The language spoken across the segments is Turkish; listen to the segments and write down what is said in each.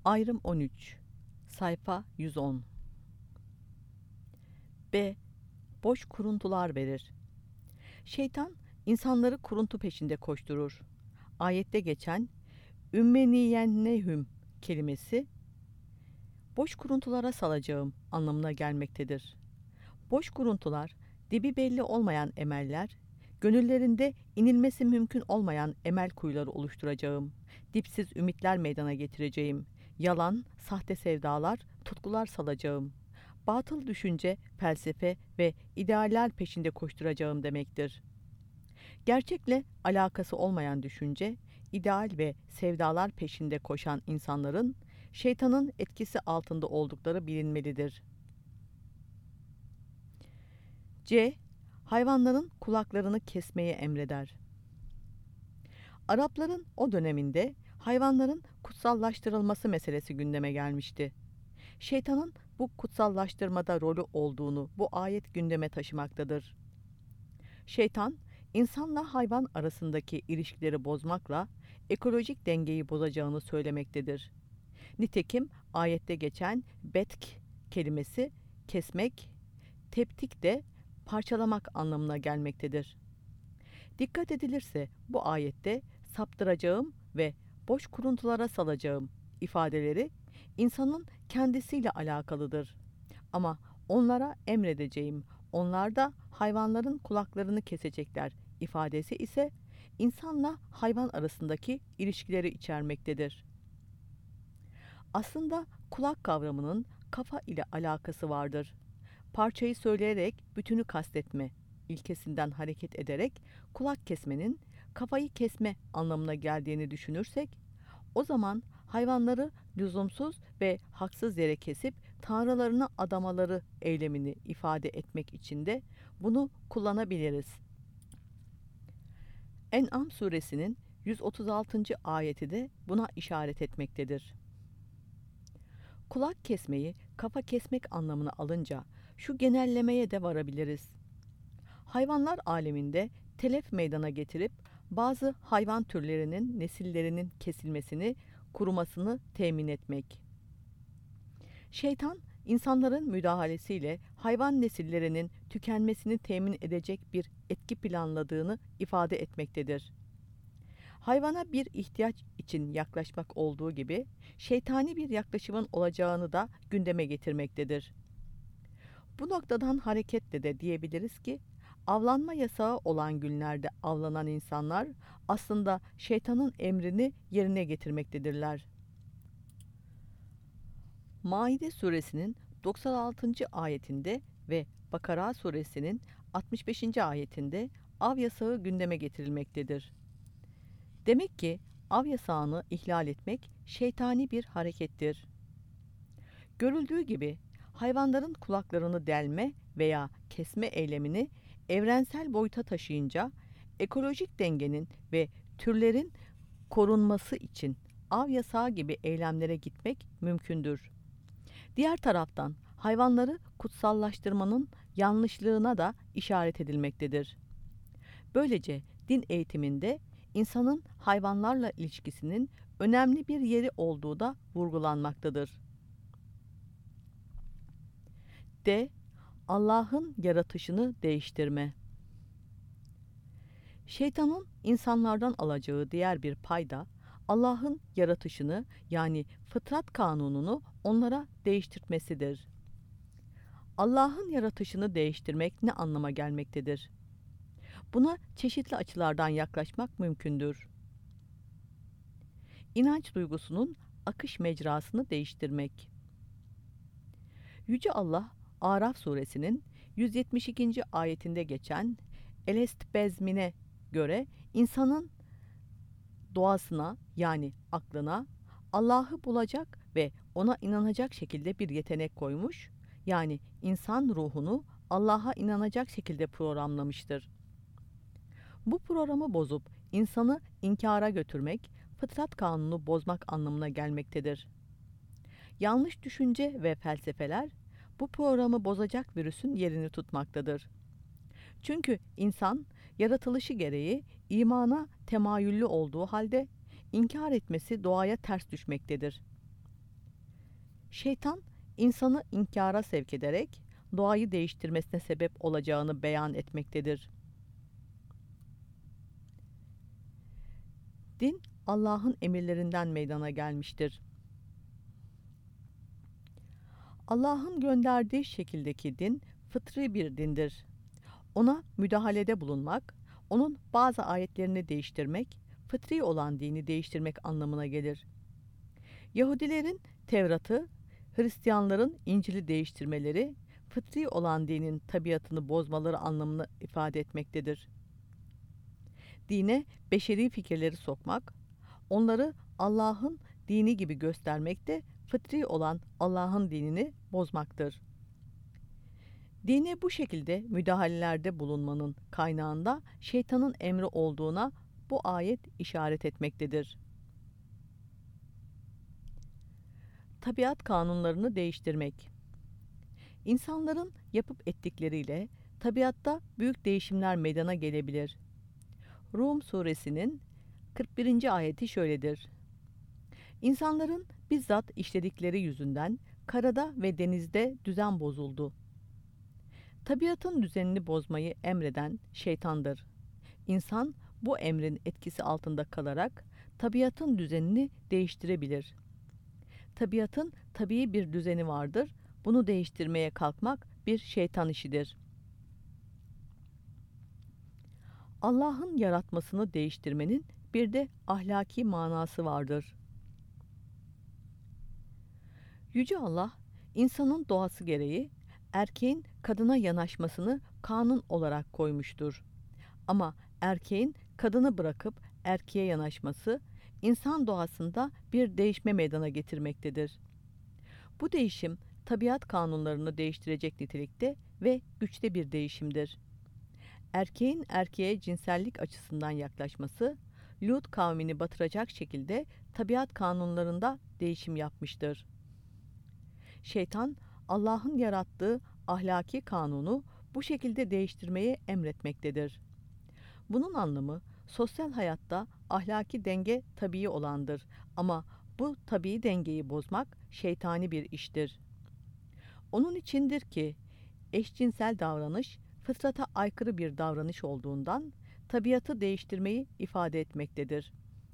Ayrım 13. Sayfa 110. B. Boş kuruntular verir. Şeytan insanları kuruntu peşinde koşturur. Ayette geçen ümmeniyennehüm kelimesi boş kuruntulara salacağım anlamına gelmektedir. Boş kuruntular, dibi belli olmayan emeller, gönüllerinde inilmesi mümkün olmayan emel kuyuları oluşturacağım, dipsiz ümitler meydana getireceğim, yalan, sahte sevdalar, tutkular salacağım, batıl düşünce, felsefe ve idealler peşinde koşturacağım demektir. Gerçekle alakası olmayan düşünce, ideal ve sevdalar peşinde koşan insanların şeytanın etkisi altında oldukları bilinmelidir. C. Hayvanların kulaklarını kesmeye emreder. Arapların o döneminde hayvanların kutsallaştırılması meselesi gündeme gelmişti. Şeytanın bu kutsallaştırmada rolü olduğunu bu ayet gündeme taşımaktadır. Şeytan, insanla hayvan arasındaki ilişkileri bozmakla ekolojik dengeyi bozacağını söylemektedir. Nitekim ayette geçen betk kelimesi kesmek, teptik de parçalamak anlamına gelmektedir. Dikkat edilirse bu ayette saptıracağım ve boş kuruntulara salacağım ifadeleri insanın kendisiyle alakalıdır. Ama onlara emredeceğim, onlar da hayvanların kulaklarını kesecekler ifadesi ise insanla hayvan arasındaki ilişkileri içermektedir. Aslında kulak kavramının kafa ile alakası vardır. Parçayı söyleyerek bütünü kastetme ilkesinden hareket ederek kulak kesmenin kafayı kesme anlamına geldiğini düşünürsek, o zaman hayvanları lüzumsuz ve haksız yere kesip tanrılarını adamaları eylemini ifade etmek için de bunu kullanabiliriz. En'am suresinin 136. ayeti de buna işaret etmektedir. Kulak kesmeyi kafa kesmek anlamına alınca şu genellemeye de varabiliriz. Hayvanlar aleminde telef meydana getirip bazı hayvan türlerinin nesillerinin kesilmesini, kurumasını temin etmek. Şeytan, insanların müdahalesiyle hayvan nesillerinin tükenmesini temin edecek bir etki planladığını ifade etmektedir. Hayvana bir ihtiyaç için yaklaşmak olduğu gibi şeytani bir yaklaşımın olacağını da gündeme getirmektedir. Bu noktadan hareketle de diyebiliriz ki avlanma yasağı olan günlerde avlanan insanlar aslında şeytanın emrini yerine getirmektedirler. Maide suresinin 96. ayetinde ve Bakara suresinin 65. ayetinde av yasağı gündeme getirilmektedir. Demek ki av yasağını ihlal etmek şeytani bir harekettir. Görüldüğü gibi hayvanların kulaklarını delme veya kesme eylemini evrensel boyuta taşıyınca ekolojik dengenin ve türlerin korunması için av yasağı gibi eylemlere gitmek mümkündür. Diğer taraftan hayvanları kutsallaştırmanın yanlışlığına da işaret edilmektedir. Böylece din eğitiminde insanın hayvanlarla ilişkisinin önemli bir yeri olduğu da vurgulanmaktadır. D. Allah'ın yaratışını değiştirme. Şeytanın insanlardan alacağı diğer bir payda Allah'ın yaratışını yani fıtrat kanununu onlara değiştirmesidir. Allah'ın yaratışını değiştirmek ne anlama gelmektedir? Buna çeşitli açılardan yaklaşmak mümkündür. İnanç duygusunun akış mecrasını değiştirmek. Yüce Allah, Araf suresinin 172. ayetinde geçen elestbezmine göre insanın doğasına yani aklına Allah'ı bulacak ve ona inanacak şekilde bir yetenek koymuş, yani insan ruhunu Allah'a inanacak şekilde programlamıştır. Bu programı bozup insanı inkara götürmek, fıtrat kanunu bozmak anlamına gelmektedir. Yanlış düşünce ve felsefeler bu programı bozacak virüsün yerini tutmaktadır. Çünkü insan yaratılışı gereği imana temayüllü olduğu halde inkar etmesi doğaya ters düşmektedir. Şeytan, insanı inkara sevk ederek doğayı değiştirmesine sebep olacağını beyan etmektedir. Din, Allah'ın emirlerinden meydana gelmiştir. Allah'ın gönderdiği şekildeki din, fıtri bir dindir. Ona müdahalede bulunmak, onun bazı ayetlerini değiştirmek, fıtri olan dini değiştirmek anlamına gelir. Yahudilerin Tevrat'ı, Hristiyanların İncil'i değiştirmeleri, fıtri olan dinin tabiatını bozmaları anlamını ifade etmektedir. Dine beşeri fikirleri sokmak, onları Allah'ın dini gibi göstermek de fıtri olan Allah'ın dinini bozmaktır. Dine bu şekilde müdahalelerde bulunmanın kaynağında şeytanın emri olduğuna bu ayet işaret etmektedir. Tabiat kanunlarını değiştirmek. İnsanların yapıp ettikleriyle tabiatta büyük değişimler meydana gelebilir. Rum suresinin 41. ayeti şöyledir: İnsanların bizzat işledikleri yüzünden karada ve denizde düzen bozuldu. Tabiatın düzenini bozmayı emreden şeytandır. İnsan bu emrin etkisi altında kalarak tabiatın düzenini değiştirebilir. Tabiatın tabii bir düzeni vardır. Bunu değiştirmeye kalkmak bir şeytan işidir. Allah'ın yaratmasını değiştirmenin bir de ahlaki manası vardır. Yüce Allah, insanın doğası gereği erkeğin kadına yanaşmasını kanun olarak koymuştur. Ama erkeğin kadını bırakıp erkeğe yanaşması, insan doğasında bir değişme meydana getirmektedir. Bu değişim, tabiat kanunlarını değiştirecek nitelikte ve güçte bir değişimdir. Erkeğin erkeğe cinsellik açısından yaklaşması, Lut kavmini batıracak şekilde tabiat kanunlarında değişim yapmıştır. Şeytan, Allah'ın yarattığı ahlaki kanunu bu şekilde değiştirmeye emretmektedir. Bunun anlamı, sosyal hayatta ahlaki denge tabii olandır ama bu tabii dengeyi bozmak şeytani bir iştir. Onun içindir ki eşcinsel davranış fıtrata aykırı bir davranış olduğundan tabiatı değiştirmeyi ifade etmektedir.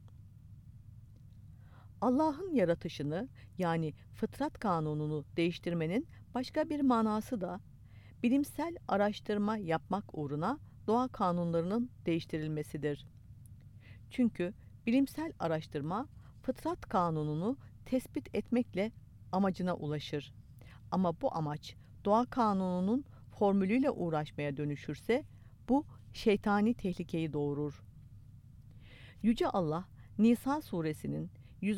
Allah'ın yaratışını, yani fıtrat kanununu değiştirmenin başka bir manası da bilimsel araştırma yapmak uğruna doğa kanunlarının değiştirilmesidir. Çünkü bilimsel araştırma fıtrat kanununu tespit etmekle amacına ulaşır. Ama bu amaç doğa kanununun formülüyle uğraşmaya dönüşürse bu şeytani tehlikeyi doğurur. Yüce Allah, Nisa suresinin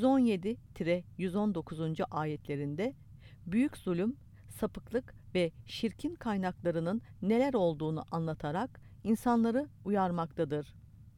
117-119. ayetlerinde büyük zulüm, sapıklık ve şirkin kaynaklarının neler olduğunu anlatarak insanları uyarmaktadır.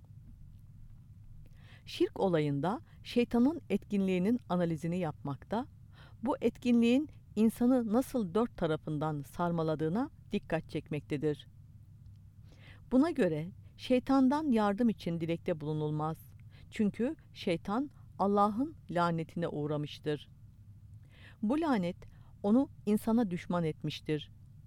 Şirk olayında şeytanın etkinliğinin analizini yapmakta, bu etkinliğin insanı nasıl dört tarafından sarmaladığına dikkat çekmektedir. Buna göre şeytandan yardım için dilekte bulunulmaz. Çünkü şeytan Allah'ın lanetine uğramıştır. Bu lanet onu insana düşman etmiştir.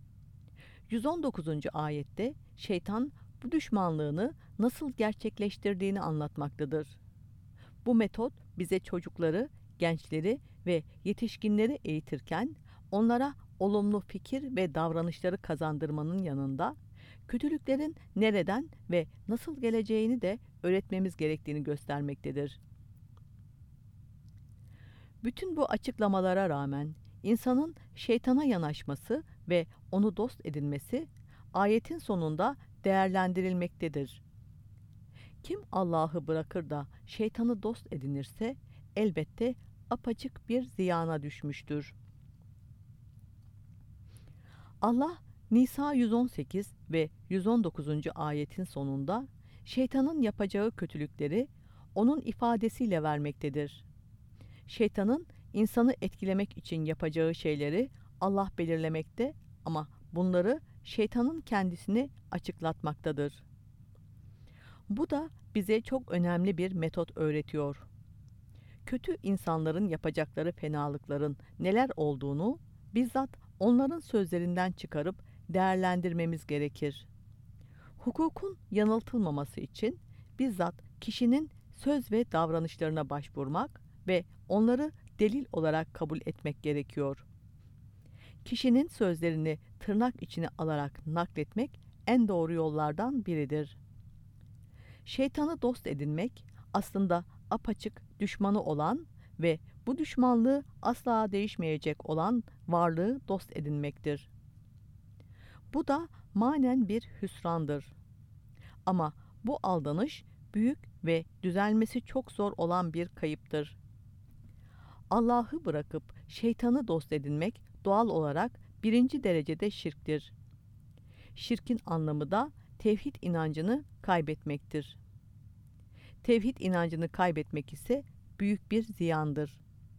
119. ayette şeytan bu düşmanlığını nasıl gerçekleştirdiğini anlatmaktadır. Bu metot bize çocukları, gençleri ve yetişkinleri eğitirken onlara olumlu fikir ve davranışları kazandırmanın yanında kötülüklerin nereden ve nasıl geleceğini de öğretmemiz gerektiğini göstermektedir. Bütün bu açıklamalara rağmen insanın şeytana yanaşması ve onu dost edinmesi ayetin sonunda değerlendirilmektedir. Kim Allah'ı bırakır da şeytanı dost edinirse elbette apaçık bir ziyana düşmüştür. Allah Nisa 118 ve 119. ayetin sonunda şeytanın yapacağı kötülükleri onun ifadesiyle vermektedir. Şeytanın insanı etkilemek için yapacağı şeyleri Allah belirlemekte ama bunları şeytanın kendisini açıklatmaktadır. Bu da bize çok önemli bir metot öğretiyor. kötü insanların yapacakları fenalıkların neler olduğunu bizzat onların sözlerinden çıkarıp değerlendirmemiz gerekir. Hukukun yanıltılmaması için bizzat kişinin söz ve davranışlarına başvurmak ve onları delil olarak kabul etmek gerekiyor. Kişinin sözlerini tırnak içine alarak nakletmek en doğru yollardan biridir. Şeytanı dost edinmek aslında apaçık düşmanı olan ve bu düşmanlığı asla değişmeyecek olan varlığı dost edinmektir. Bu da manen bir hüsrandır. Ama bu aldanış büyük ve düzelmesi çok zor olan bir kayıptır. Allah'ı bırakıp şeytanı dost edinmek doğal olarak birinci derecede şirktir. Şirkin anlamı da tevhid inancını kaybetmektir. Tevhid inancını kaybetmek ise büyük bir ziyandır.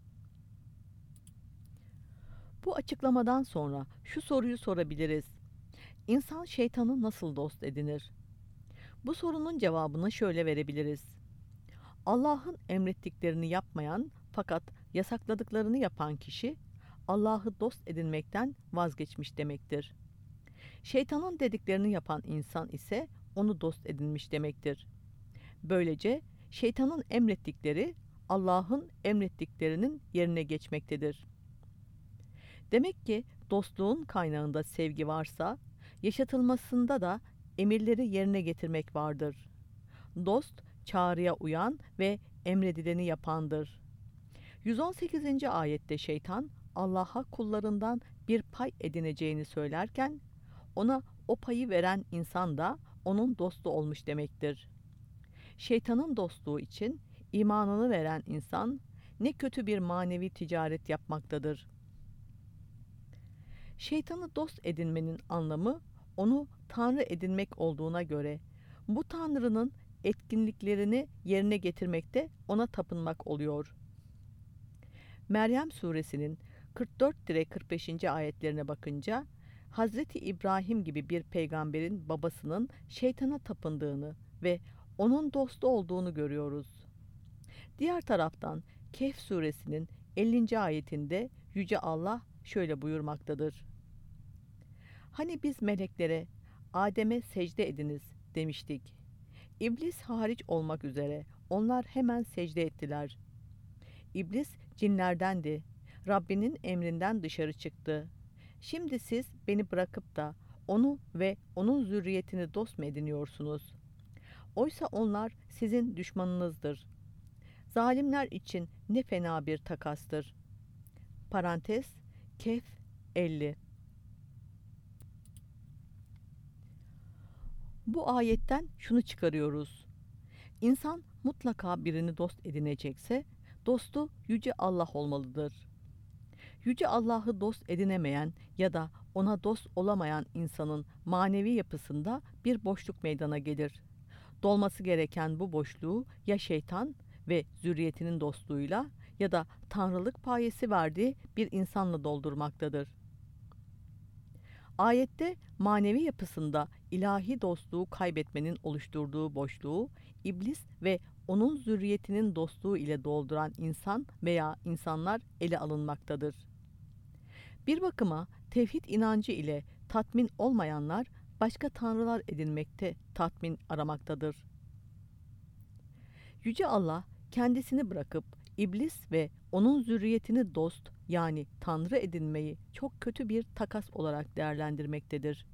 Bu açıklamadan sonra şu soruyu sorabiliriz. İnsan şeytanı nasıl dost edinir? Bu sorunun cevabını şöyle verebiliriz. Allah'ın emrettiklerini yapmayan fakat yasakladıklarını yapan kişi Allah'ı dost edinmekten vazgeçmiş demektir. Şeytanın dediklerini yapan insan ise onu dost edinmiş demektir. Böylece şeytanın emrettikleri Allah'ın emrettiklerinin yerine geçmektedir. Demek ki dostluğun kaynağında sevgi varsa, yaşatılmasında da emirleri yerine getirmek vardır. Dost, çağrıya uyan ve emredileni yapandır. 118. ayette şeytan, Allah'a kullarından bir pay edineceğini söylerken, ona o payı veren insan da onun dostu olmuş demektir. Şeytanın dostluğu için imanını veren insan, ne kötü bir manevi ticaret yapmaktadır. Şeytanı dost edinmenin anlamı, onu Tanrı edinmek olduğuna göre, bu Tanrı'nın etkinliklerini yerine getirmekte ona tapınmak oluyor. Meryem suresinin 44-45. ayetlerine bakınca, Hazreti İbrahim gibi bir peygamberin babasının şeytana tapındığını ve onun dostu olduğunu görüyoruz. Diğer taraftan Kehf suresinin 50. ayetinde Yüce Allah şöyle buyurmaktadır. Hani biz meleklere, Adem'e secde ediniz demiştik. İblis hariç olmak üzere onlar hemen secde ettiler. İblis cinlerdendi. Rabbinin emrinden dışarı çıktı. Şimdi siz beni bırakıp da onu ve onun zürriyetini dost mu ediniyorsunuz? Oysa onlar sizin düşmanınızdır. Zalimler için ne fena bir takastır. Parantez Kehf 50. Bu ayetten şunu çıkarıyoruz. İnsan mutlaka birini dost edinecekse, dostu Yüce Allah olmalıdır. Yüce Allah'ı dost edinemeyen ya da ona dost olamayan insanın manevi yapısında bir boşluk meydana gelir. Dolması gereken bu boşluğu ya şeytan ve zürriyetinin dostluğuyla ya da tanrılık payesi verdiği bir insanla doldurmaktadır. Ayette manevi yapısında ilahi dostluğu kaybetmenin oluşturduğu boşluğu, iblis ve onun zürriyetinin dostluğu ile dolduran insan veya insanlar ele alınmaktadır. Bir bakıma tevhid inancı ile tatmin olmayanlar başka tanrılar edinmekte tatmin aramaktadır. Yüce Allah kendisini bırakıp iblis ve onun zürriyetini dost yani tanrı edinmeyi çok kötü bir takas olarak değerlendirmektedir.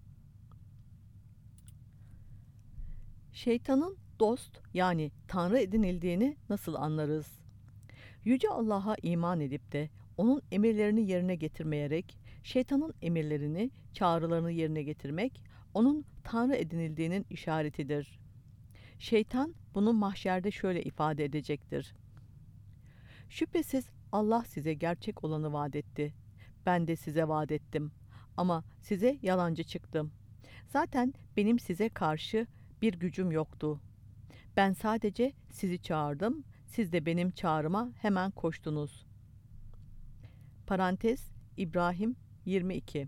Şeytanın dost yani tanrı edinildiğini nasıl anlarız? Yüce Allah'a iman edip de onun emirlerini yerine getirmeyerek şeytanın emirlerini, çağrılarını yerine getirmek onun tanrı edinildiğinin işaretidir. Şeytan bunu mahşerde şöyle ifade edecektir. Şüphesiz Allah size gerçek olanı vaat etti. Ben de size vaat ettim. Ama size yalancı çıktım. Zaten benim size karşı bir gücüm yoktu. Ben sadece sizi çağırdım. Siz de benim çağrıma hemen koştunuz. Parantez İbrahim 22.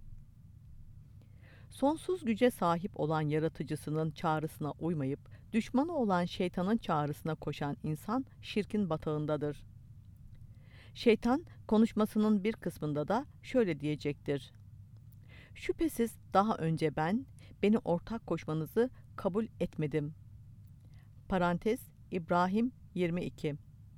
Sonsuz güce sahip olan yaratıcısının çağrısına uymayıp düşmanı olan şeytanın çağrısına koşan insan şirkin batağındadır. Şeytan konuşmasının bir kısmında da şöyle diyecektir: şüphesiz daha önce beni ortak koşmanızı kabul etmedim. Parantez İbrahim 22.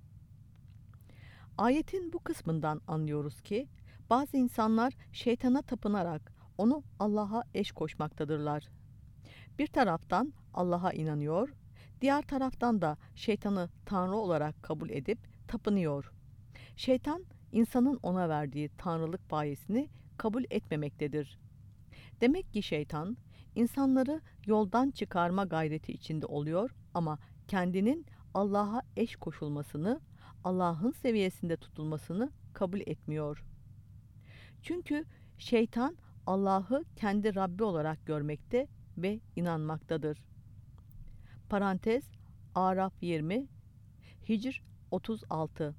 Ayetin bu kısmından anlıyoruz ki bazı insanlar şeytana tapınarak onu Allah'a eş koşmaktadırlar. Bir taraftan Allah'a inanıyor, diğer taraftan da şeytanı Tanrı olarak kabul edip tapınıyor. Şeytan, insanın ona verdiği tanrılık payesini kabul etmemektedir. Demek ki şeytan, insanları yoldan çıkarma gayreti içinde oluyor ama kendinin Allah'a eş koşulmasını, Allah'ın seviyesinde tutulmasını kabul etmiyor. Çünkü şeytan Allah'ı kendi Rabbi olarak görmekte ve inanmaktadır. Parantez Araf 20, Hicr 36.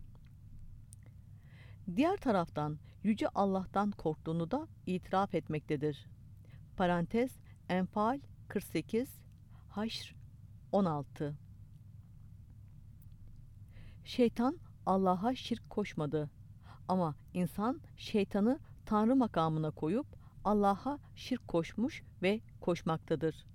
Diğer taraftan Yüce Allah'tan korktuğunu da itiraf etmektedir. Parantez Enfal 48, Haşr 16. Şeytan Allah'a şirk koşmadı ama insan şeytanı Tanrı makamına koyup Allah'a şirk koşmuş ve koşmaktadır.